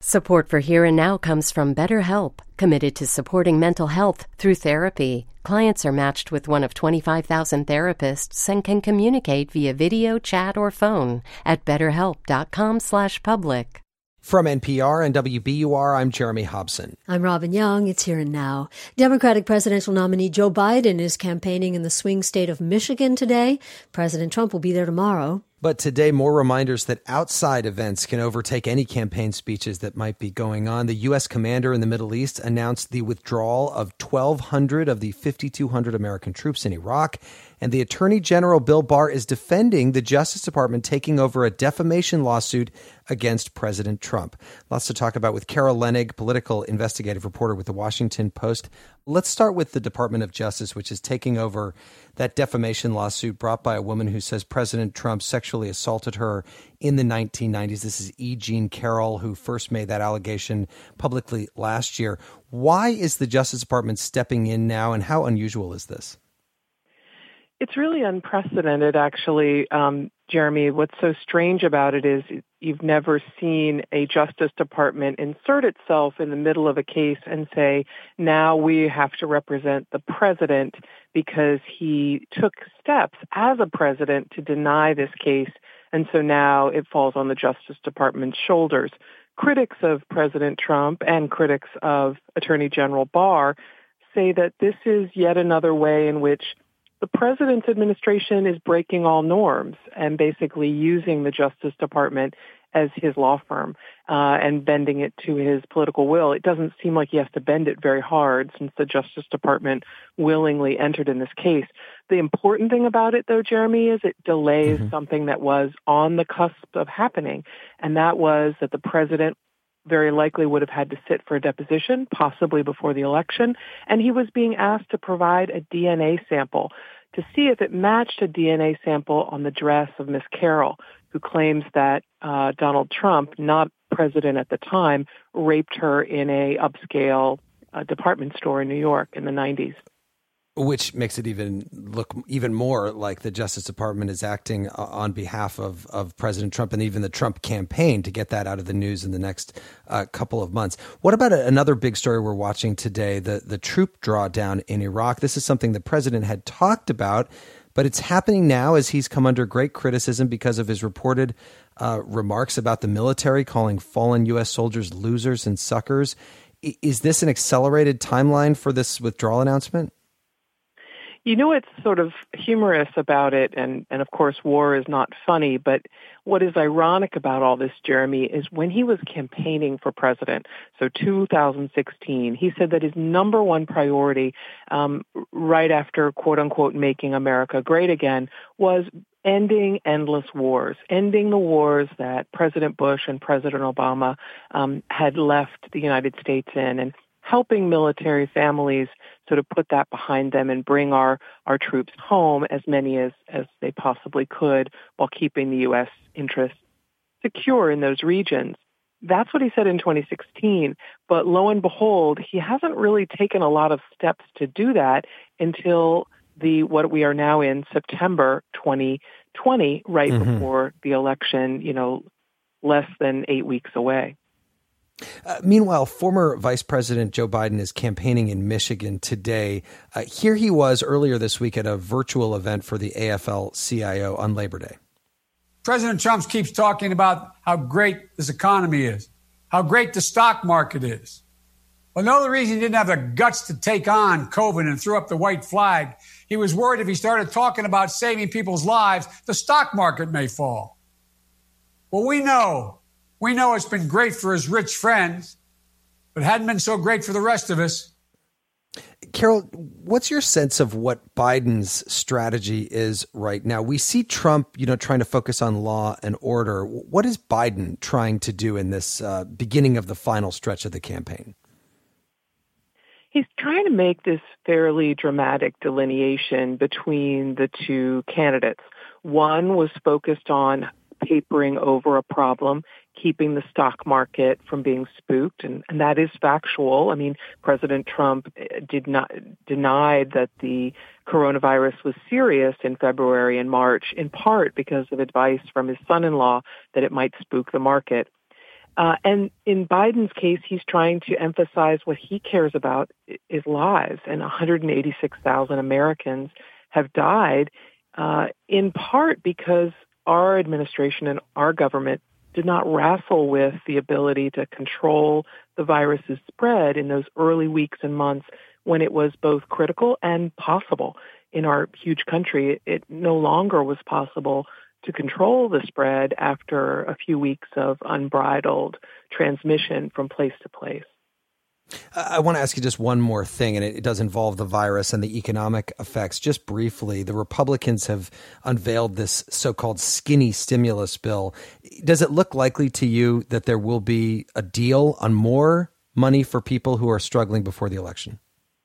Support for Here and Now comes from BetterHelp, committed to supporting mental health through therapy. Clients are matched with one of 25,000 therapists and can communicate via video, chat, or phone at betterhelp.com/public. From NPR and WBUR, I'm Jeremy Hobson. I'm Robin Young. It's Here and Now. Democratic presidential nominee Joe Biden is campaigning in the swing state of Michigan today. President Trump will be there tomorrow. But today, more reminders that outside events can overtake any campaign speeches that might be going on. The U.S. commander in the Middle East announced the withdrawal of 1,200 of the 5,200 American troops in Iraq. And the Attorney General Bill Barr is defending the Justice Department taking over a defamation lawsuit against President Trump. Lots to talk about with Carol Leonnig, political investigative reporter with The Washington Post. Let's start with the Department of Justice, which is taking over that defamation lawsuit brought by a woman who says President Trump sexually assaulted her in the 1990s. This is E. Jean Carroll, who first made that allegation publicly last year. Why is the Justice Department stepping in now, and how unusual is this? It's really unprecedented, actually, Jeremy. What's so strange about it is you've never seen a Justice Department insert itself in the middle of a case and say, now we have to represent the president because he took steps as a president to deny this case, and so now it falls on the Justice Department's shoulders. Critics of President Trump and critics of Attorney General Barr say that this is yet another way in which the president's administration is breaking all norms and basically using the Justice Department as his law firm and bending it to his political will. It doesn't seem like he has to bend it very hard since the Justice Department willingly entered in this case. The important thing about it, though, Jeremy, is it delays something that was on the cusp of happening, and that was that the president very likely would have had to sit for a deposition, possibly before the election, and he was being asked to provide a DNA sample to see if it matched a DNA sample on the dress of Miss Carroll, who claims that Donald Trump, not president at the time, raped her in a upscale department store in New York in the 90s. Which makes it look even more like the Justice Department is acting on behalf of President Trump and even the Trump campaign to get that out of the news in the next couple of months. What about another big story we're watching today, the troop drawdown in Iraq? This is something the president had talked about, but it's happening now as he's come under great criticism because of his reported remarks about the military, calling fallen U.S. soldiers losers and suckers. Is this an accelerated timeline for this withdrawal announcement? You know, it's sort of humorous about it, and of course, war is not funny, but what is ironic about all this, Jeremy, is when he was campaigning for president, so 2016, he said that his number one priority, right after, quote-unquote, making America great again, was ending endless wars, ending the wars that President Bush and President Obama had left the United States in, and helping military families sort of put that behind them and bring our troops home, as many as they possibly could, while keeping the U.S. interests secure in those regions. That's what he said in 2016. But lo and behold, he hasn't really taken a lot of steps to do that until what we are now in September 2020, right before the election, less than 8 weeks away. Meanwhile, former Vice President Joe Biden is campaigning in Michigan today. Here he was earlier this week at a virtual event for the AFL-CIO on Labor Day. President Trump keeps talking about how great this economy is, how great the stock market is. Well, no, the reason he didn't have the guts to take on COVID and threw up the white flag, he was worried if he started talking about saving people's lives, the stock market may fall. Well, we know it's been great for his rich friends, but it hadn't been so great for the rest of us. Carol, what's your sense of what Biden's strategy is right now? We see Trump, trying to focus on law and order. What is Biden trying to do in this beginning of the final stretch of the campaign? He's trying to make this fairly dramatic delineation between the two candidates. One was focused on papering over a problem, keeping the stock market from being spooked, and that is factual. I mean, President Trump denied that the coronavirus was serious in February and March, in part because of advice from his son-in-law that it might spook the market. And in Biden's case, he's trying to emphasize what he cares about is lives, and 186,000 Americans have died, in part because our administration and our government did not wrestle with the ability to control the virus's spread in those early weeks and months when it was both critical and possible. In our huge country, it no longer was possible to control the spread after a few weeks of unbridled transmission from place to place. I want to ask you just one more thing, and it does involve the virus and the economic effects. Just briefly, the Republicans have unveiled this so-called skinny stimulus bill. Does it look likely to you that there will be a deal on more money for people who are struggling before the election?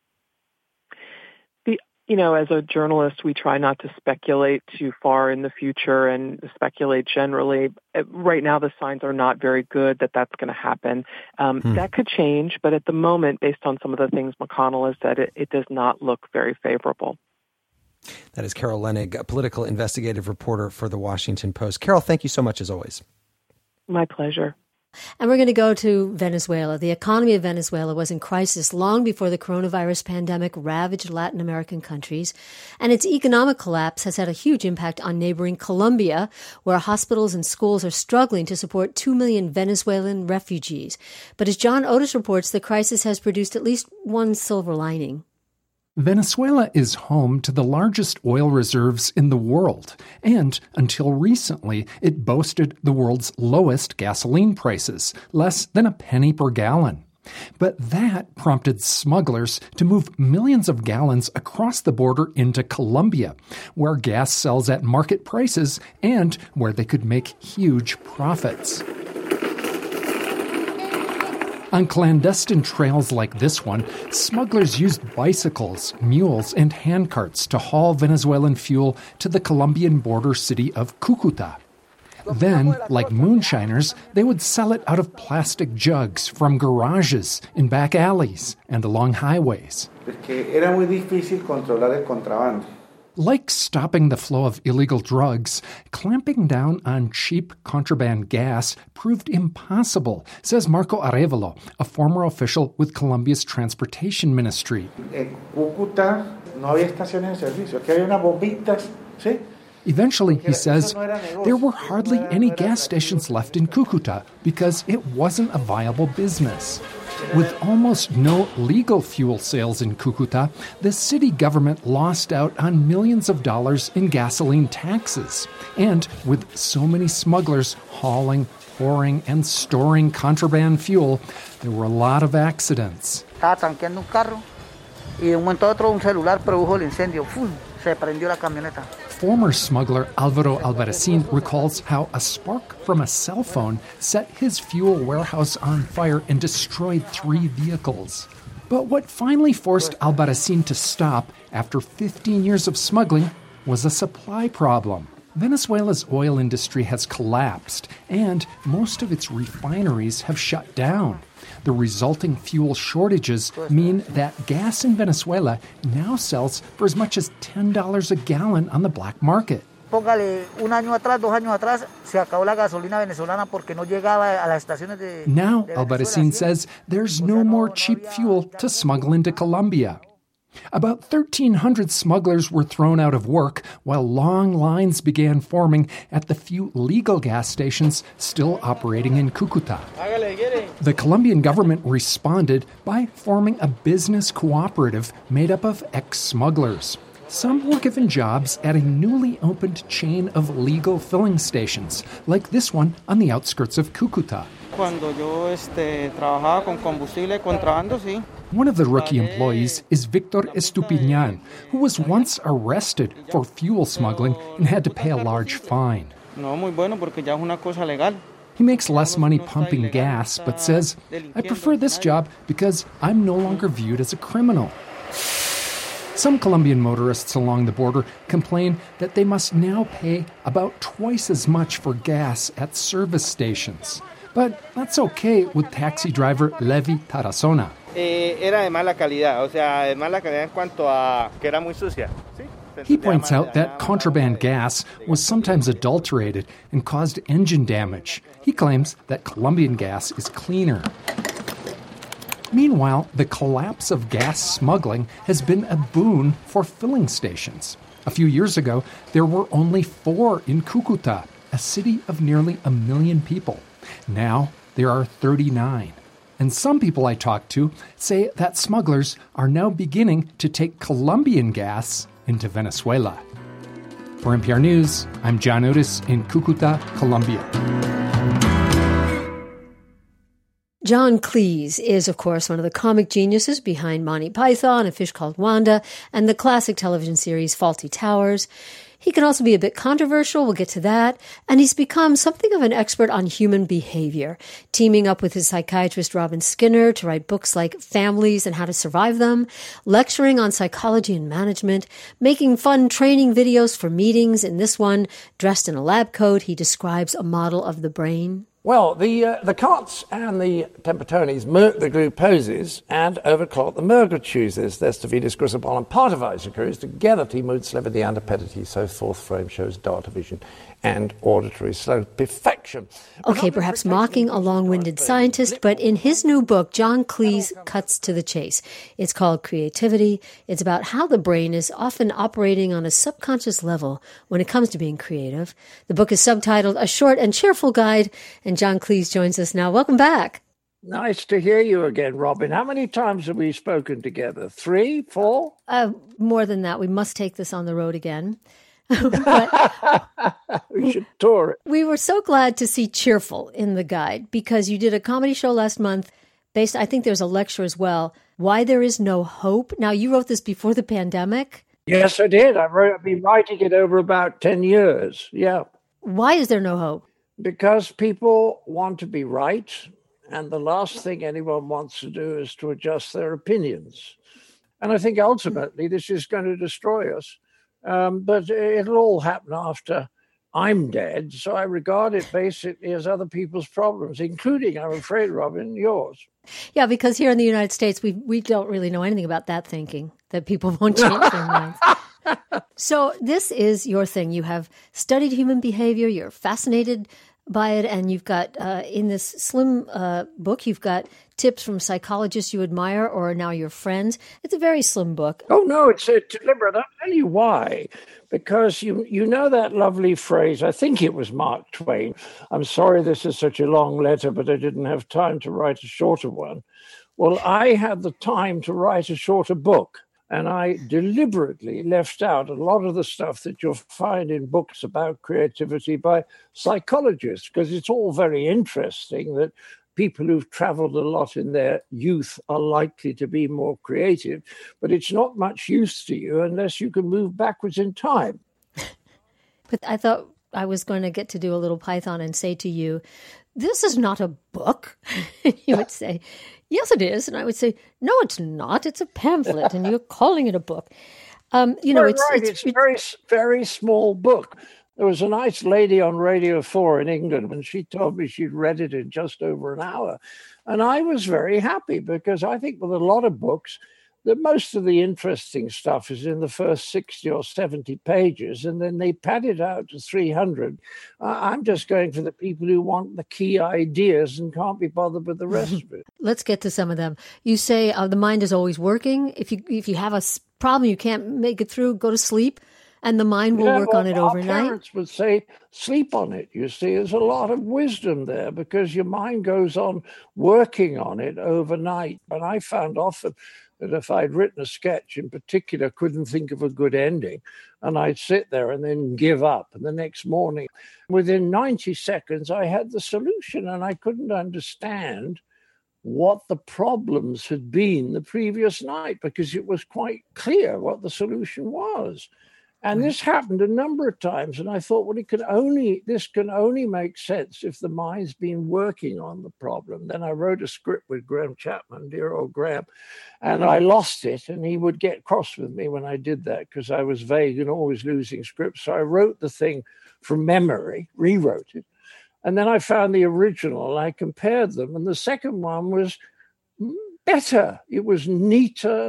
As a journalist, we try not to speculate too far in the future and speculate generally. Right now, the signs are not very good that that's going to happen. That could change, but at the moment, based on some of the things McConnell has said, it does not look very favorable. That is Carol Leonnig, a political investigative reporter for The Washington Post. Carol, thank you so much as always. My pleasure. And we're going to go to Venezuela. The economy of Venezuela was in crisis long before the coronavirus pandemic ravaged Latin American countries. And its economic collapse has had a huge impact on neighboring Colombia, where hospitals and schools are struggling to support 2 million Venezuelan refugees. But as John Otis reports, the crisis has produced at least one silver lining. Venezuela is home to the largest oil reserves in the world, and until recently, it boasted the world's lowest gasoline prices, less than a penny per gallon. But that prompted smugglers to move millions of gallons across the border into Colombia, where gas sells at market prices and where they could make huge profits. On clandestine trails like this one, smugglers used bicycles, mules, and handcarts to haul Venezuelan fuel to the Colombian border city of Cúcuta. Then, like moonshiners, they would sell it out of plastic jugs from garages, in back alleys, and along highways. Like stopping the flow of illegal drugs, clamping down on cheap contraband gas proved impossible, says Marco Arevalo, a former official with Colombia's transportation ministry. Eventually, he says, there were hardly any gas stations left in Cúcuta because it wasn't a viable business. With almost no legal fuel sales in Cúcuta, the city government lost out on millions of dollars in gasoline taxes. And with so many smugglers hauling, pouring, and storing contraband fuel, there were a lot of accidents. Estaba tanqueando un carro y de un momento a otro un celular produjo el incendio. ¡Fum! Se prendió la camioneta. Former smuggler Alvaro Albarracin recalls how a spark from a cell phone set his fuel warehouse on fire and destroyed 3 vehicles. But what finally forced Albarracin to stop after 15 years of smuggling was a supply problem. Venezuela's oil industry has collapsed, and most of its refineries have shut down. The resulting fuel shortages mean that gas in Venezuela now sells for as much as $10 a gallon on the black market. Póngale un año atrás, 2 años atrás, se acabó la gasolina venezolana porque no llegaba a las estaciones de... Now, Albarracin says there's no more cheap fuel to smuggle into Colombia. About 1,300 smugglers were thrown out of work while long lines began forming at the few legal gas stations still operating in Cúcuta. The Colombian government responded by forming a business cooperative made up of ex-smugglers. Some were given jobs at a newly opened chain of legal filling stations, like this one on the outskirts of Cúcuta. One of the rookie employees is Victor Estupiñán, who was once arrested for fuel smuggling and had to pay a large fine. He makes less money pumping gas, but says, I prefer this job because I'm no longer viewed as a criminal. Some Colombian motorists along the border complain that they must now pay about twice as much for gas at service stations. But that's okay with taxi driver Levi Tarazona. Era de mala calidad, o sea, de mala calidad en cuanto a que era muy sucia. ¿Sí? He points out that contraband gas was sometimes adulterated and caused engine damage. He claims that Colombian gas is cleaner. Meanwhile, the collapse of gas smuggling has been a boon for filling stations. A few years ago, there were only 4 in Cucuta, a city of nearly 1 million people. Now, there are 39. And some people I talked to say that smugglers are now beginning to take Colombian gas into Venezuela. For NPR News, I'm John Otis in Cucuta, Colombia. John Cleese is, of course, one of the comic geniuses behind Monty Python, A Fish Called Wanda, and the classic television series Fawlty Towers. He can also be a bit controversial, we'll get to that, and he's become something of an expert on human behavior, teaming up with his psychiatrist Robin Skinner to write books like Families and How to Survive Them, lecturing on psychology and management, making fun training videos for meetings. In this one, dressed in a lab coat, he describes a model of the brain. Well, the Kots and the Tempertonis milk the glucoses and overclock the mergerchuses. There's the Venus Grisabon and part of Isaac is together to mood sliver the antipedity, so fourth frame shows data vision and auditory slow perfection. Okay, perhaps mocking a long-winded scientist, but in his new book, John Cleese cuts to the chase. It's called Creativity. It's about how the brain is often operating on a subconscious level when it comes to being creative. The book is subtitled A Short and Cheerful Guide, and John Cleese joins us now. Welcome back. Nice to hear you again, Robin. How many times have we spoken together? 3, 4? More than that. We must take this on the road again. We should tour it. We were so glad to see Cheerful in the guide because you did a comedy show last month based, I think there's a lecture as well, Why There Is No Hope. Now, you wrote this before the pandemic. Yes, I did. I've been writing it over about 10 years. Yeah. Why is there no hope? Because people want to be right, and the last thing anyone wants to do is to adjust their opinions. And I think ultimately this is going to destroy us. But it'll all happen after I'm dead. So I regard it basically as other people's problems, including, I'm afraid, Robin, yours. Yeah, because here in the United States, we don't really know anything about that thinking, that people won't change their minds. So this is your thing. You have studied human behavior. You're fascinated by it. And you've got, in this slim book, you've got tips from psychologists you admire or are now your friends. It's a very slim book. Oh, no, it's deliberate. I'll tell you why. Because you know that lovely phrase, I think it was Mark Twain. I'm sorry this is such a long letter, but I didn't have time to write a shorter one. Well, I had the time to write a shorter book. And I deliberately left out a lot of the stuff that you'll find in books about creativity by psychologists, because it's all very interesting that people who've traveled a lot in their youth are likely to be more creative, but it's not much use to you unless you can move backwards in time. But I thought I was going to get to do a little Python and say to you, this is not a book. You would say, yes, it is. And I would say, no, it's not. It's a pamphlet. And you're calling it a book. It's a very, very small book. There was a nice lady on Radio 4 in England, and she told me she'd read it in just over an hour. And I was very happy because I think with a lot of books, that most of the interesting stuff is in the first 60 or 70 pages, and then they pad it out to 300. I'm just going for the people who want the key ideas and can't be bothered with the rest of it. Let's get to some of them. You say the mind is always working. If you have a problem, you can't make it through, go to sleep, and the mind will work on it overnight. Our parents would say, sleep on it. You see, there's a lot of wisdom there because your mind goes on working on it overnight. And I found often that if I'd written a sketch in particular, couldn't think of a good ending, and I'd sit there and then give up. And the next morning, within 90 seconds, I had the solution, and I couldn't understand what the problems had been the previous night because it was quite clear what the solution was. And this happened a number of times, and I thought, well, this can only make sense if the mind's been working on the problem. Then I wrote a script with Graham Chapman, dear old Graham, and I lost it, and he would get cross with me when I did that because I was vague and always losing scripts. So I wrote the thing from memory, rewrote it, and then I found the original, and I compared them, and the second one was better. It was neater,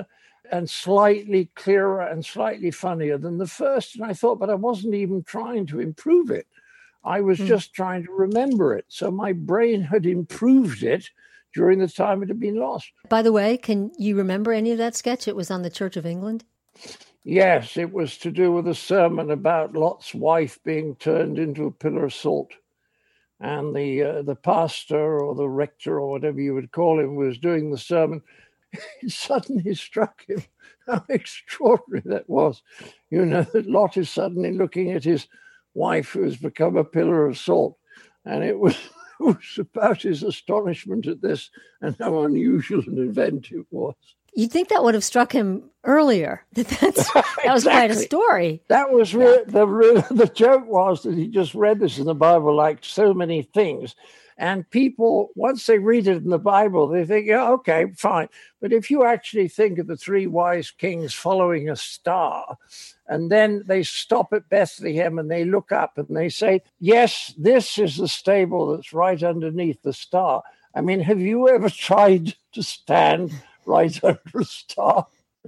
and slightly clearer and slightly funnier than the first. And I thought, but I wasn't even trying to improve it. I was just trying to remember it. So my brain had improved it during the time it had been lost. By the way, can you remember any of that sketch? It was on the Church of England. Yes, it was to do with a sermon about Lot's wife being turned into a pillar of salt. And the pastor or the rector or whatever you would call him was doing the sermon. It suddenly struck him how extraordinary that was. You know, that Lot is suddenly looking at his wife who has become a pillar of salt. And it was about his astonishment at this and how unusual an event it was. You'd think that would have struck him earlier. That was quite a story. That was the joke was that he just read this in the Bible like so many things. And people, once they read it in the Bible, they think, yeah, okay, fine. But if you actually think of the three wise kings following a star, and then they stop at Bethlehem and they look up and they say, yes, this is the stable that's right underneath the star. I mean, have you ever tried to stand right under a star?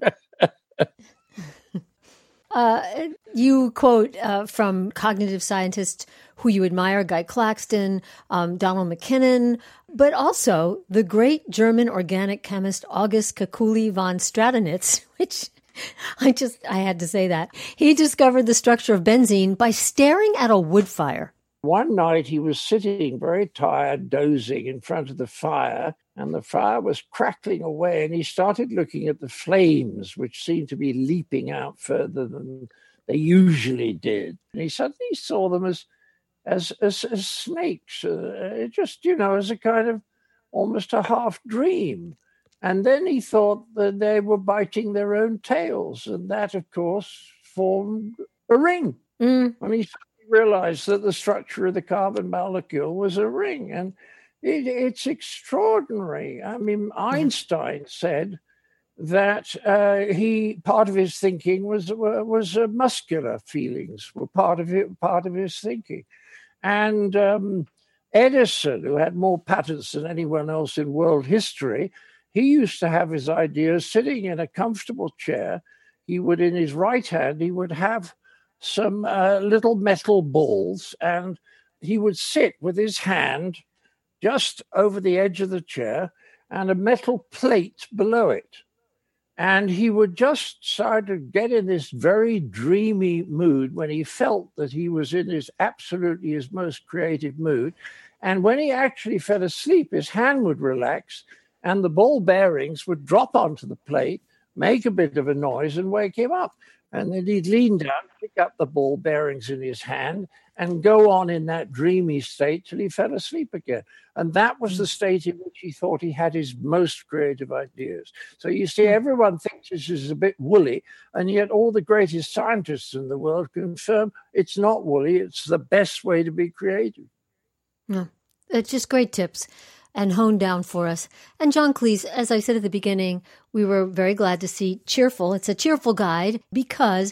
You quote from cognitive scientists who you admire, Guy Claxton, Donald McKinnon, but also the great German organic chemist August Kekulé von Stradonitz, which I had to say that. He discovered the structure of benzene by staring at a wood fire. One night he was sitting very tired, dozing in front of the fire, and the fire was crackling away, and he started looking at the flames, which seemed to be leaping out further than they usually did. And he suddenly saw them as snakes, just, you know, as a kind of almost a half dream. And then he thought that they were biting their own tails, and that, of course, formed a ring. And he realized that the structure of the carbon molecule was a ring, and it's extraordinary. I mean, Einstein said that part of his thinking was muscular feelings were part of his thinking, and Edison, who had more patents than anyone else in world history, he used to have his ideas sitting in a comfortable chair. He would, in his right hand, he would have some little metal balls, and he would sit with his hand just over the edge of the chair and a metal plate below it. And he would just start to get in this very dreamy mood when he felt that he was in his most creative mood. And when he actually fell asleep, his hand would relax and the ball bearings would drop onto the plate, make a bit of a noise and wake him up. And then he'd lean down, pick up the ball bearings in his hand, and go on in that dreamy state till he fell asleep again. And that was the state in which he thought he had his most creative ideas. So you see, everyone thinks this is a bit woolly, and yet all the greatest scientists in the world confirm it's not woolly. It's the best way to be creative. No, it's just great tips and honed down for us. And John Cleese, as I said at the beginning, we were very glad to see Cheerful. It's a cheerful guide because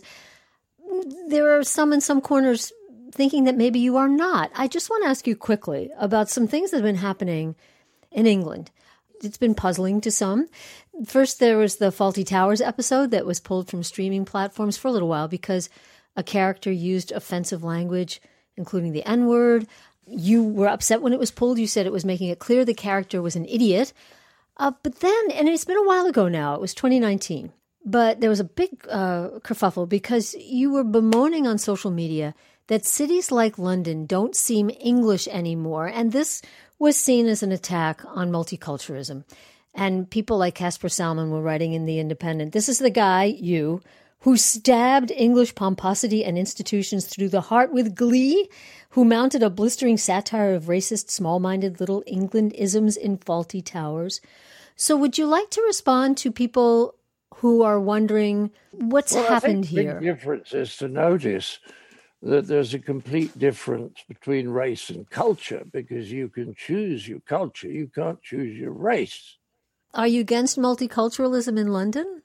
there are some in some corners thinking that maybe you are not. I just want to ask you quickly about some things that have been happening in England. It's been puzzling to some. First, there was the Fawlty Towers episode that was pulled from streaming platforms for a little while because a character used offensive language, including the N-word. You were upset when it was pulled. You said it was making it clear the character was an idiot. But then, and it's been a while ago now, it was 2019, but there was a big kerfuffle because you were bemoaning on social media that cities like London don't seem English anymore, and this was seen as an attack on multiculturalism. And people like Casper Salmon were writing in The Independent, this is the guy, you, who stabbed English pomposity and institutions through the heart with glee, who mounted a blistering satire of racist, small-minded little England-isms in Fawlty Towers. So would you like to respond to people who are wondering what's happened here? The difference is to notice that there's a complete difference between race and culture, because you can choose your culture, you can't choose your race. Are you against multiculturalism in London?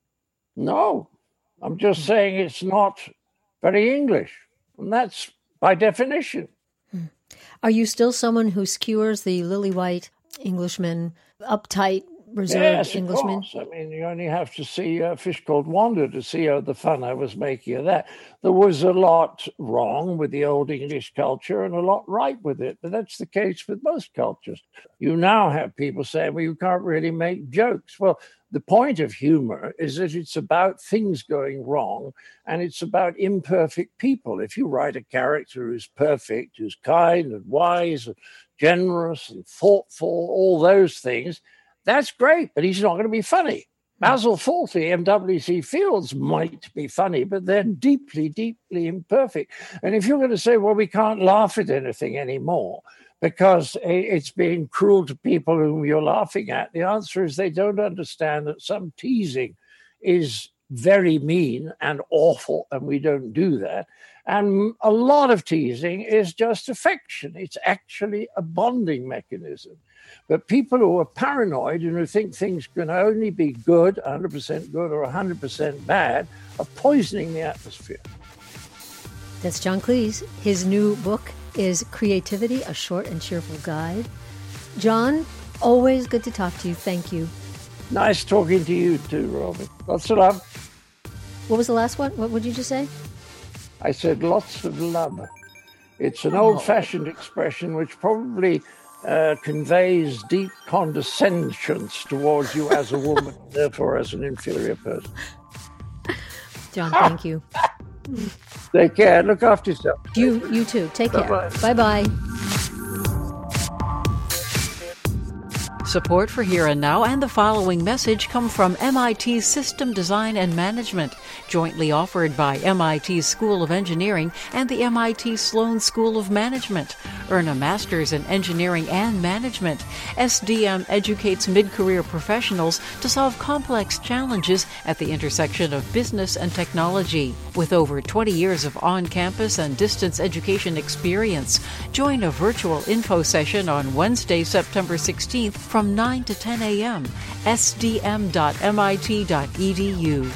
No, I'm just saying it's not very English, and that's by definition. Are you still someone who skewers the lily-white Englishman, uptight, reserved yes, Englishman? Of course. I mean, you only have to see A Fish Called Wanda to see the fun I was making of that. There was a lot wrong with the old English culture and a lot right with it, but that's the case with most cultures. You now have people saying, well, you can't really make jokes. Well, the point of humor is that it's about things going wrong, and it's about imperfect people. If you write a character who's perfect, who's kind and wise and generous and thoughtful, all those things, that's great, but he's not going to be funny. Basil Fawlty, M.W.C. Fields might be funny, but they're deeply, deeply imperfect. And if you're going to say, well, we can't laugh at anything anymore because it's being cruel to people whom you're laughing at, the answer is they don't understand that some teasing is very mean and awful, and we don't do that. And a lot of teasing is just affection. It's actually a bonding mechanism. But people who are paranoid and who think things can only be good, 100% good or 100% bad, are poisoning the atmosphere. That's John Cleese. His new book is Creativity, A Short and Cheerful Guide. John, always good to talk to you. Thank you. Nice talking to you too, Robin. Lots of love. What was the last one? What did you say? I said lots of love. It's an old-fashioned expression which probably conveys deep condescension towards you as a woman, therefore as an inferior person. John, thank you. Take care. Look after yourself. You too. Take care. Bye-bye. Support for Here and Now and the following message come from MIT System Design and Management, jointly offered by MIT School of Engineering and the MIT Sloan School of Management. Earn a master's in engineering and management. SDM educates mid-career professionals to solve complex challenges at the intersection of business and technology. With over 20 years of on-campus and distance education experience, join a virtual info session on Wednesday, September 16th from 9 to 10 a.m. sdm.mit.edu.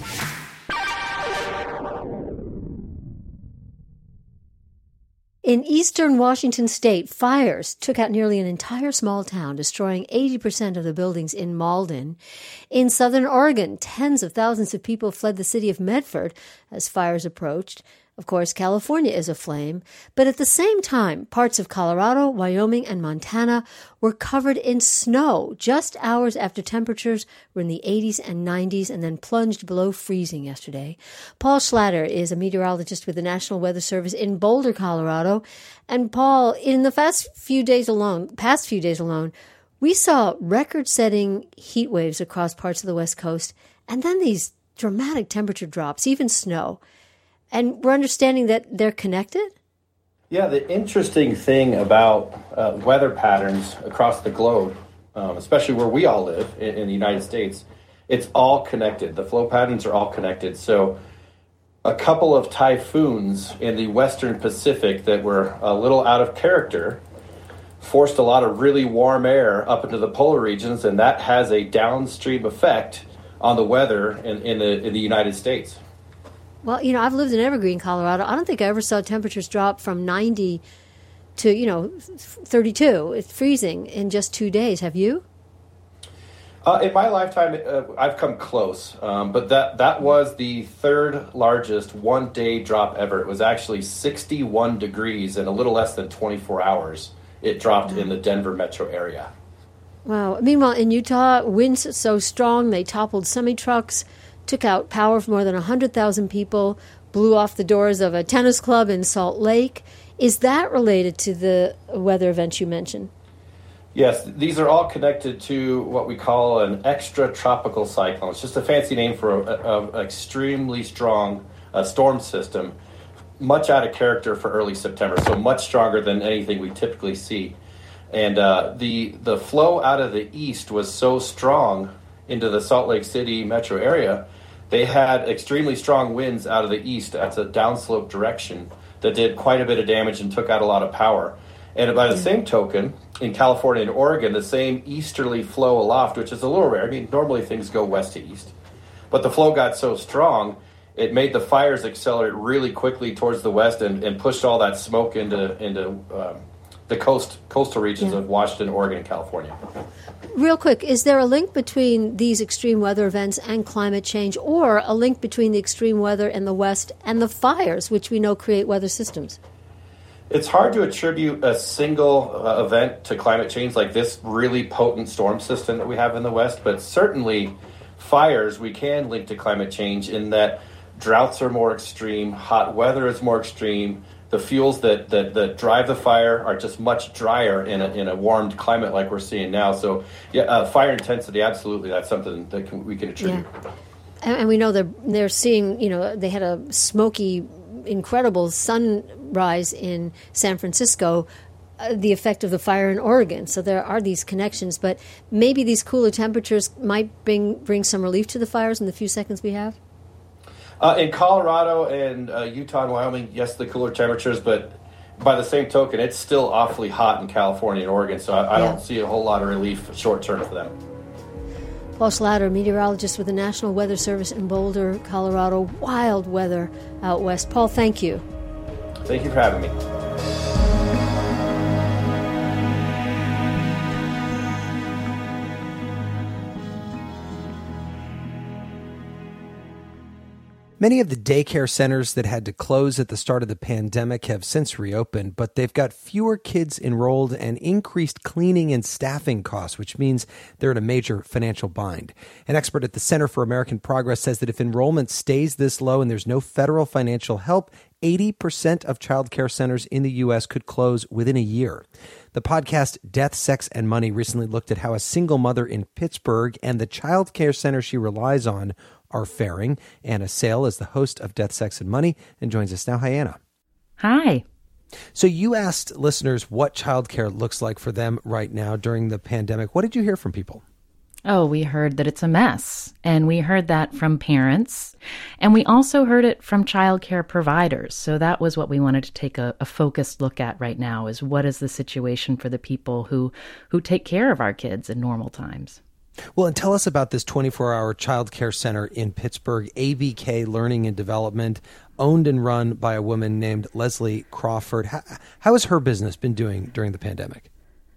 In eastern Washington state, fires took out nearly an entire small town, destroying 80% of the buildings in Malden. In southern Oregon, tens of thousands of people fled the city of Medford as fires approached. Of course, California is aflame, but at the same time, parts of Colorado, Wyoming, and Montana were covered in snow just hours after temperatures were in the 80s and 90s and then plunged below freezing yesterday. Paul Schlatter is a meteorologist with the National Weather Service in Boulder, Colorado. And Paul, in the past few days alone, we saw record-setting heat waves across parts of the West Coast, and then these dramatic temperature drops, even snow. And we're understanding that they're connected? Yeah, the interesting thing about weather patterns across the globe, especially where we all live in the United States, it's all connected. The flow patterns are all connected. So a couple of typhoons in the Western Pacific that were a little out of character forced a lot of really warm air up into the polar regions, and that has a downstream effect on the weather in the United States. Well, I've lived in Evergreen, Colorado. I don't think I ever saw temperatures drop from 90 to, 32. It's freezing in just 2 days. Have you? In my lifetime, I've come close. But that was the third largest one-day drop ever. It was actually 61 degrees in a little less than 24 hours. It dropped in the Denver metro area. Wow. Meanwhile, in Utah, winds so strong they toppled semi-trucks, took out power for more than 100,000 people, blew off the doors of a tennis club in Salt Lake. Is that related to the weather events you mentioned? Yes, these are all connected to what we call an extratropical cyclone. It's just a fancy name for an extremely strong storm system, much out of character for early September, so much stronger than anything we typically see. And the flow out of the east was so strong into the Salt Lake City metro area, they had extremely strong winds out of the east at a downslope direction that did quite a bit of damage and took out a lot of power. And by the same token, in California and Oregon, the same easterly flow aloft, which is a little rare. I mean, normally things go west to east. But the flow got so strong, it made the fires accelerate really quickly towards the west and pushed all that smoke into the coastal regions of Washington, Oregon, and California. Real quick, is there a link between these extreme weather events and climate change, or a link between the extreme weather in the West and the fires, which we know create weather systems? It's hard to attribute a single event to climate change, like this really potent storm system that we have in the West, but certainly fires we can link to climate change in that droughts are more extreme, hot weather is more extreme, the fuels that drive the fire are just much drier in a warmed climate like we're seeing now. So, fire intensity, absolutely, that's something that we can attribute. Yeah. And we know they're seeing, they had a smoky, incredible sunrise in San Francisco, the effect of the fire in Oregon. So there are these connections, but maybe these cooler temperatures might bring some relief to the fires in the few seconds we have? In Colorado and Utah and Wyoming, yes, the cooler temperatures, but by the same token, it's still awfully hot in California and Oregon, so I don't see a whole lot of relief short term for them. Paul Schlatter, meteorologist with the National Weather Service in Boulder, Colorado. Wild weather out west. Paul, thank you. Thank you for having me. Many of the daycare centers that had to close at the start of the pandemic have since reopened, but they've got fewer kids enrolled and increased cleaning and staffing costs, which means they're in a major financial bind. An expert at the Center for American Progress says that if enrollment stays this low and there's no federal financial help, 80% of child care centers in the U.S. could close within a year. The podcast Death, Sex, and Money recently looked at how a single mother in Pittsburgh and the child care center she relies on are faring. Anna Sale is the host of Death, Sex, and Money and joins us now. Hi, Anna. Hi. So you asked listeners what childcare looks like for them right now during the pandemic. What did you hear from people? Oh, we heard that it's a mess. And we heard that from parents. And we also heard it from childcare providers. So that was what we wanted to take a focused look at right now, is what is the situation for the people who take care of our kids in normal times. Well, and tell us about this 24-hour child care center in Pittsburgh, ABK Learning and Development, owned and run by a woman named Leslie Crawford. How has her business been doing during the pandemic?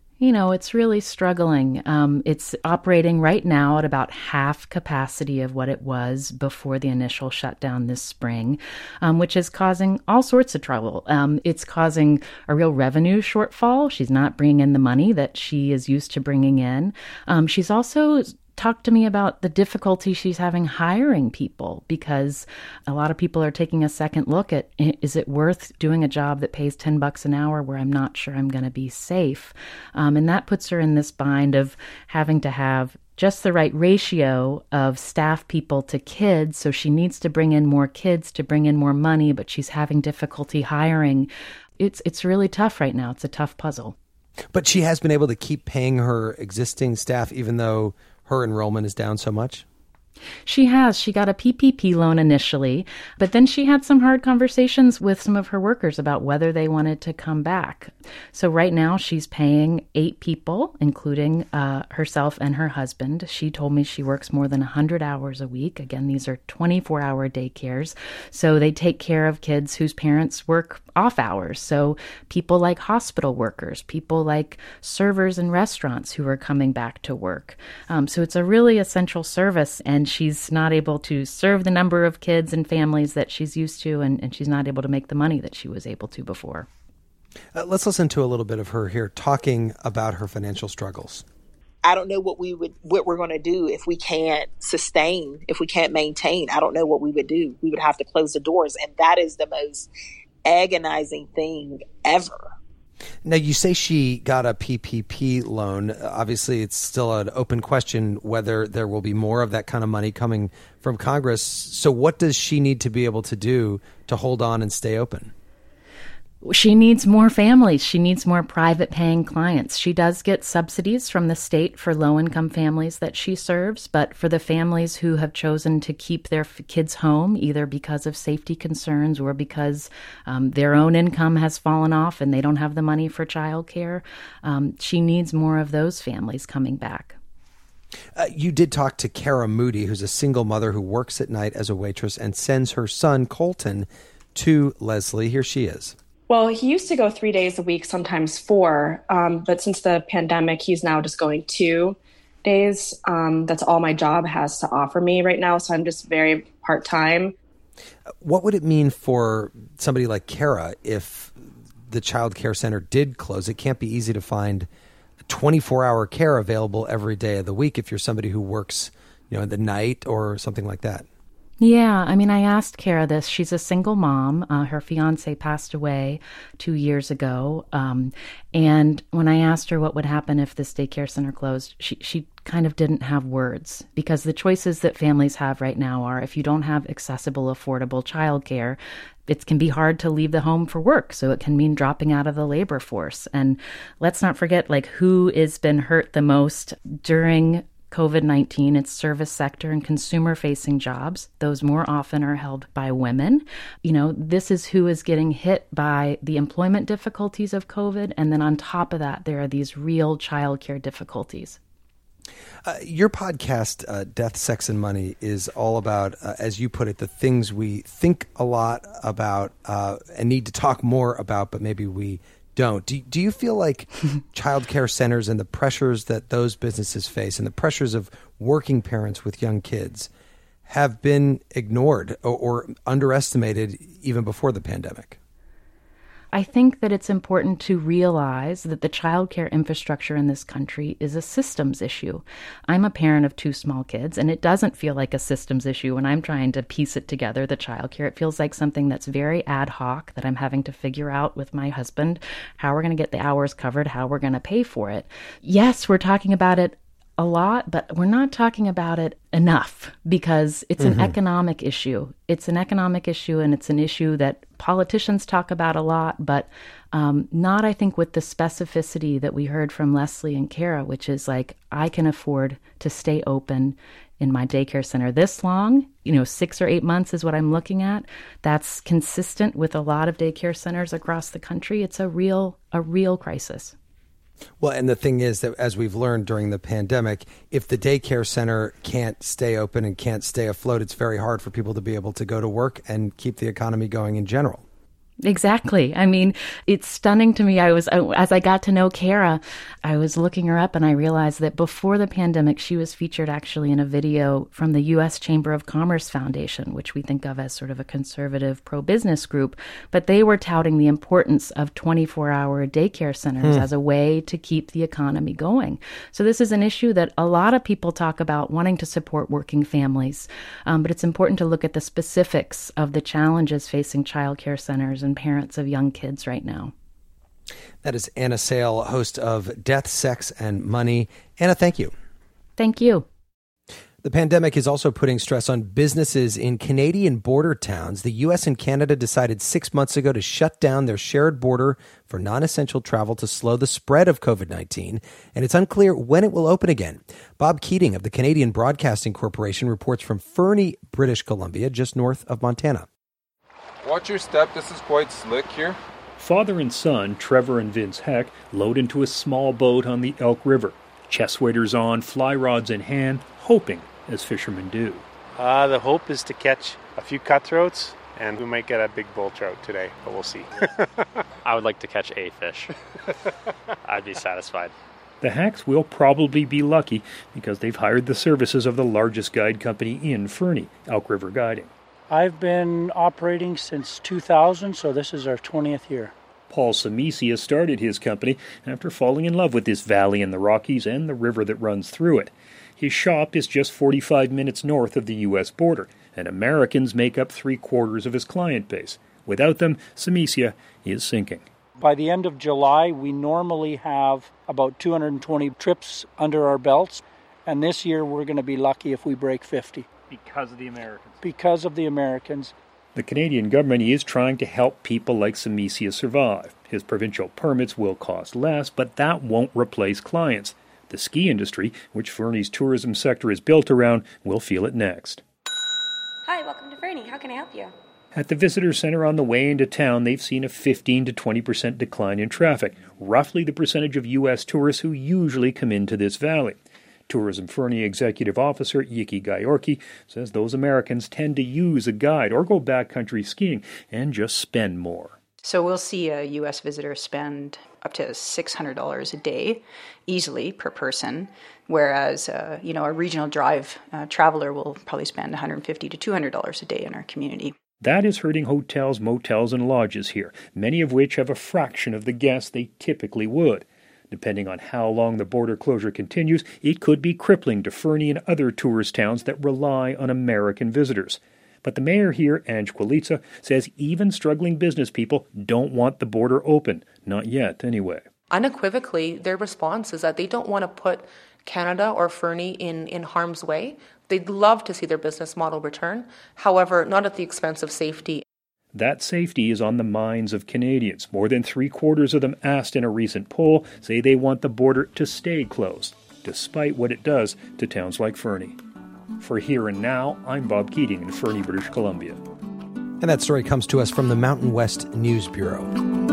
It's really struggling. It's operating right now at about half capacity of what it was before the initial shutdown this spring, which is causing all sorts of trouble. It's causing a real revenue shortfall. She's not bringing in the money that she is used to bringing in. She's also talked to me about the difficulty she's having hiring people, because a lot of people are taking a second look at, is it worth doing a job that pays $10 an hour where I'm not sure I'm going to be safe? And that puts her in this bind of having to have just the right ratio of staff people to kids. So she needs to bring in more kids to bring in more money, but she's having difficulty hiring. It's really tough right now. It's a tough puzzle. But she has been able to keep paying her existing staff even though her enrollment is down so much? She has. She got a PPP loan initially, but then she had some hard conversations with some of her workers about whether they wanted to come back. So right now she's paying 8 people, including herself and her husband. She told me she works more than 100 hours a week. Again, these are 24-hour daycares. So they take care of kids whose parents work off hours. So people like hospital workers, people like servers in restaurants who are coming back to work. So it's a really essential service, and she's not able to serve the number of kids and families that she's used to, and she's not able to make the money that she was able to before. Let's listen to a little bit of her here talking about her financial struggles. I don't know what we're going to do if we can't sustain, if we can't maintain. I don't know what we would do. We would have to close the doors, and that is the most agonizing thing ever. Now, you say she got a PPP loan. Obviously, it's still an open question whether there will be more of that kind of money coming from Congress. So what does she need to be able to do to hold on and stay open? She needs more families. She needs more private paying clients. She does get subsidies from the state for low-income families that she serves, but for the families who have chosen to keep their kids home, either because of safety concerns or because their own income has fallen off and they don't have the money for childcare, she needs more of those families coming back. You did talk to Kara Moody, who's a single mother who works at night as a waitress and sends her son, Colton, to Leslie. Here she is. Well, he used to go 3 days a week, sometimes 4. But since the pandemic, he's now just going 2 days. That's all my job has to offer me right now. So I'm just very part-time. What would it mean for somebody like Kara if the child care center did close? It can't be easy to find 24-hour care available every day of the week if you're somebody who works, in the night or something like that. Yeah, I mean, I asked Kara this. She's a single mom. Her fiance passed away 2 years ago. And when I asked her what would happen if this daycare center closed, she kind of didn't have words, because the choices that families have right now are, if you don't have accessible, affordable childcare, it can be hard to leave the home for work. So it can mean dropping out of the labor force. And let's not forget, who has been hurt the most during COVID-19, it's service sector and consumer-facing jobs. Those more often are held by women. This is who is getting hit by the employment difficulties of COVID. And then on top of that, there are these real childcare difficulties. Your podcast, Death, Sex, and Money, is all about, as you put it, the things we think a lot about and need to talk more about, but maybe we don't. Do you feel like child care centers and the pressures that those businesses face and the pressures of working parents with young kids have been ignored or underestimated even before the pandemic? I think that it's important to realize that the childcare infrastructure in this country is a systems issue. I'm a parent of 2 small kids, and it doesn't feel like a systems issue when I'm trying to piece it together, the childcare. It feels like something that's very ad hoc that I'm having to figure out with my husband, how we're going to get the hours covered, how we're going to pay for it. Yes, we're talking about it a lot, but we're not talking about it enough, because it's an economic issue. It's an economic issue, and it's an issue that politicians talk about a lot, but not, I think, with the specificity that we heard from Leslie and Kara, which is I can afford to stay open in my daycare center this long, 6 or 8 months is what I'm looking at. That's consistent with a lot of daycare centers across the country. It's a real crisis. Well, and the thing is that, as we've learned during the pandemic, if the daycare center can't stay open and can't stay afloat, it's very hard for people to be able to go to work and keep the economy going in general. Exactly. I mean, it's stunning to me. As I got to know Kara, I was looking her up and I realized that before the pandemic, she was featured actually in a video from the U.S. Chamber of Commerce Foundation, which we think of as sort of a conservative pro-business group. But they were touting the importance of 24-hour daycare centers as a way to keep the economy going. So this is an issue that a lot of people talk about, wanting to support working families. But it's important to look at the specifics of the challenges facing childcare centers and parents of young kids right now. That is Anna Sale, host of Death, Sex, and Money. Anna, thank you. Thank you. The pandemic is also putting stress on businesses in Canadian border towns. The U.S. and Canada decided 6 months ago to shut down their shared border for non-essential travel to slow the spread of COVID-19, and it's unclear when it will open again. Bob Keating of the Canadian Broadcasting Corporation reports from Fernie, British Columbia, just north of Montana. Watch your step. This is quite slick here. Father and son, Trevor and Vince Heck, load into a small boat on the Elk River. Chest waders on, fly rods in hand, hoping, as fishermen do. The hope is to catch a few cutthroats, and we might get a big bull trout today, but we'll see. I would like to catch a fish. I'd be satisfied. The Hacks will probably be lucky because they've hired the services of the largest guide company in Fernie, Elk River Guiding. I've been operating since 2000, so this is our 20th year. Paul Samisia started his company after falling in love with this valley in the Rockies and the river that runs through it. His shop is just 45 minutes north of the U.S. border, and Americans make up 3/4 of his client base. Without them, Samisia is sinking. By the end of July, we normally have about 220 trips under our belts, and this year we're going to be lucky if we break 50. Because of the Americans. Because of the Americans. The Canadian government is trying to help people like Samisia survive. His provincial permits will cost less, but that won't replace clients. The ski industry, which Fernie's tourism sector is built around, will feel it next. Hi, welcome to Fernie. How can I help you? At the visitor center on the way into town, they've seen a 15 to 20% decline in traffic, roughly the percentage of U.S. tourists who usually come into this valley. Tourism Fernie Executive Officer Yiki Gayorki says those Americans tend to use a guide or go backcountry skiing and just spend more. So we'll see a U.S. visitor spend up to $600 a day easily per person, whereas a regional drive traveler will probably spend $150 to $200 a day in our community. That is hurting hotels, motels, and lodges here, many of which have a fraction of the guests they typically would. Depending on how long the border closure continues, it could be crippling to Fernie and other tourist towns that rely on American visitors. But the mayor here, Ange Qualitza, says even struggling business people don't want the border open. Not yet, anyway. Unequivocally, their response is that they don't want to put Canada or Fernie in harm's way. They'd love to see their business model return, however, not at the expense of safety. That safety is on the minds of Canadians. More than 3/4 of them asked in a recent poll say they want the border to stay closed, despite what it does to towns like Fernie. For Here and Now, I'm Bob Keating in Fernie, British Columbia. And that story comes to us from the Mountain West News Bureau.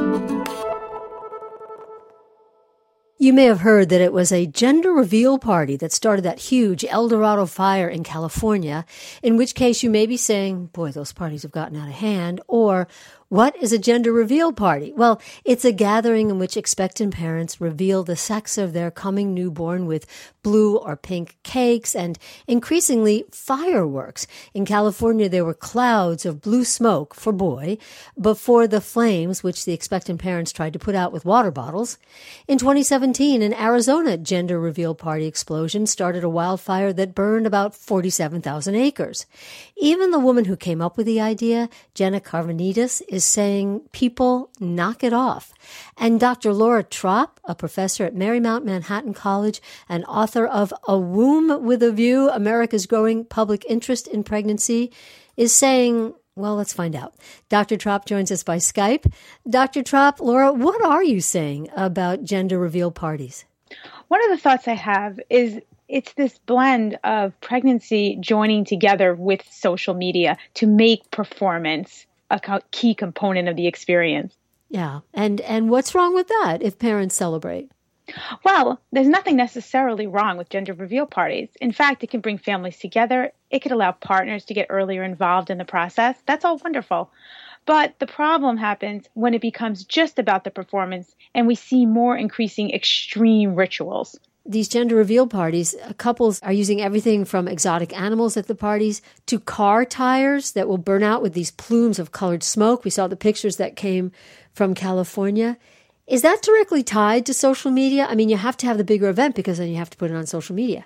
You may have heard that it was a gender reveal party that started that huge El Dorado fire in California, in which case you may be saying, boy, those parties have gotten out of hand, or what is a gender reveal party? Well, it's a gathering in which expectant parents reveal the sex of their coming newborn with blue or pink cakes and increasingly fireworks. In California, there were clouds of blue smoke for boy before the flames, which the expectant parents tried to put out with water bottles. In 2017, an Arizona gender reveal party explosion started a wildfire that burned about 47,000 acres. Even the woman who came up with the idea, Jenna Carvanides, is saying, people, knock it off. And Dr. Laura Tropp, a professor at Marymount Manhattan College and author of A Womb with a View, America's Growing Public Interest in Pregnancy, is saying, well, let's find out. Dr. Tropp joins us by Skype. Dr. Tropp, Laura, what are you saying about gender reveal parties? One of the thoughts I have is it's this blend of pregnancy joining together with social media to make performance a key component of the experience. Yeah. And what's wrong with that if parents celebrate? Well, there's nothing necessarily wrong with gender reveal parties. In fact, it can bring families together. It could allow partners to get earlier involved in the process. That's all wonderful. But the problem happens when it becomes just about the performance and we see more increasing extreme rituals. These gender reveal parties, couples are using everything from exotic animals at the parties to car tires that will burn out with these plumes of colored smoke. We saw the pictures that came from California. Is that directly tied to social media? I mean, you have to have the bigger event because then you have to put it on social media.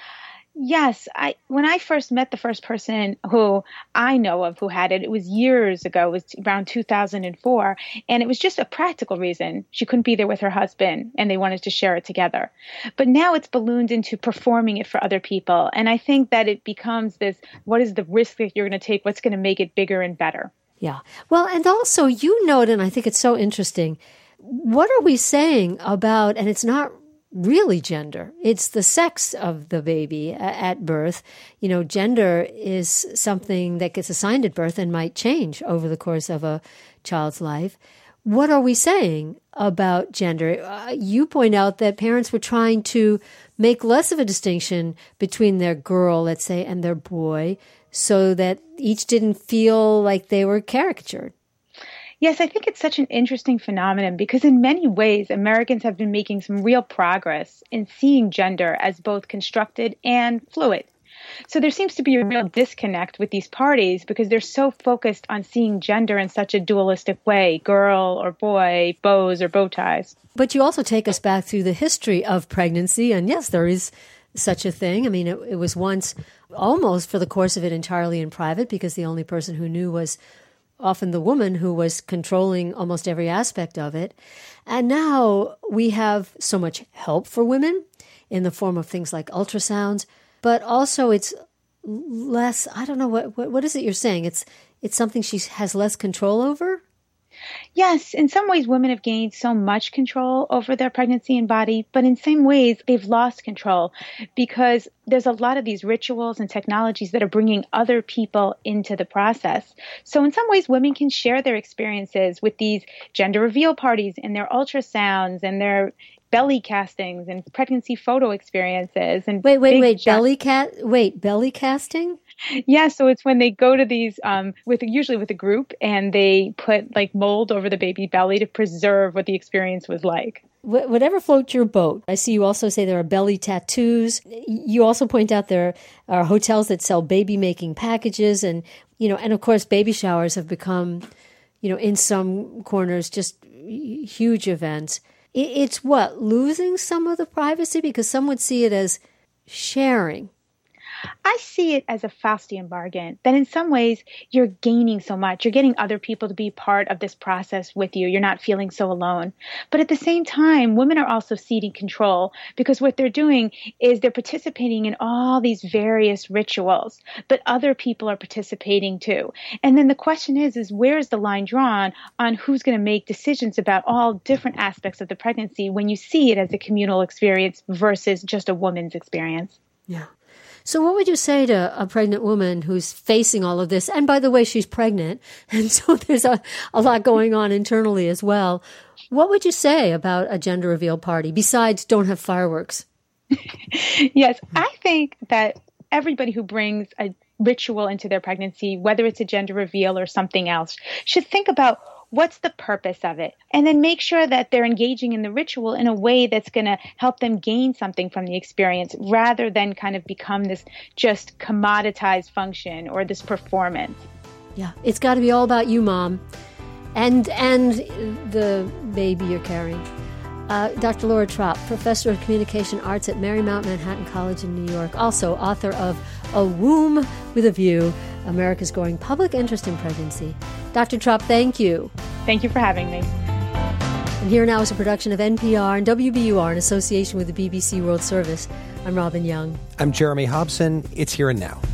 Yes. When I first met the first person who I know of who had it, it was years ago. It was around 2004. And it was just a practical reason. She couldn't be there with her husband and they wanted to share it together. But now it's ballooned into performing it for other people. And I think that it becomes this, what is the risk that you're going to take? What's going to make it bigger and better? Yeah. Well, and also you note, and I think it's so interesting, what are we saying about, and it's not really gender, it's the sex of the baby at birth. You know, gender is something that gets assigned at birth and might change over the course of a child's life. What are we saying about gender? You point out that parents were trying to make less of a distinction between their girl, let's say, and their boy, so that each didn't feel like they were caricatured. Yes, I think it's such an interesting phenomenon because in many ways, Americans have been making some real progress in seeing gender as both constructed and fluid. So there seems to be a real disconnect with these parties because they're so focused on seeing gender in such a dualistic way, girl or boy, bows or bow ties. But you also take us back through the history of pregnancy, and yes, there is such a thing. I mean, it was once almost for the course of it entirely in private because the only person who knew was often the woman who was controlling almost every aspect of it. And now we have so much help for women in the form of things like ultrasounds, but also it's less, I don't know, what is it you're saying? It's something she has less control over? Yes, in some ways women have gained so much control over their pregnancy and body, but in some ways they've lost control because there's a lot of these rituals and technologies that are bringing other people into the process. So in some ways women can share their experiences with these gender reveal parties and their ultrasounds and their belly castings and pregnancy photo experiences and belly casting? Yeah, so it's when they go to these, usually with a group, and they put like mold over the baby belly to preserve what the experience was like. Whatever floats your boat. I see you also say there are belly tattoos. You also point out there are hotels that sell baby-making packages, and of course, baby showers have become, in some corners, just huge events. It's losing some of the privacy, because some would see it as sharing. I see it as a Faustian bargain, that in some ways you're gaining so much. You're getting other people to be part of this process with you. You're not feeling so alone. But at the same time, women are also ceding control, because what they're doing is they're participating in all these various rituals, but other people are participating too. And then the question is where's the line drawn on who's going to make decisions about all different aspects of the pregnancy when you see it as a communal experience versus just a woman's experience? Yeah. So what would you say to a pregnant woman who's facing all of this? And by the way, she's pregnant, and so there's a lot going on internally as well. What would you say about a gender reveal party besides don't have fireworks? Yes, I think that everybody who brings a ritual into their pregnancy, whether it's a gender reveal or something else, should think about what's the purpose of it? And then make sure that they're engaging in the ritual in a way that's going to help them gain something from the experience, rather than kind of become this just commoditized function or this performance. Yeah, it's got to be all about you, Mom, and the baby you're carrying. Dr. Laura Tropp, Professor of Communication Arts at Marymount Manhattan College in New York, also author of A Womb with a View, America's Growing Public Interest in Pregnancy. Dr. Tropp, thank you. Thank you for having me. And Here Now is a production of NPR and WBUR in association with the BBC World Service. I'm Robin Young. I'm Jeremy Hobson. It's Here and Now.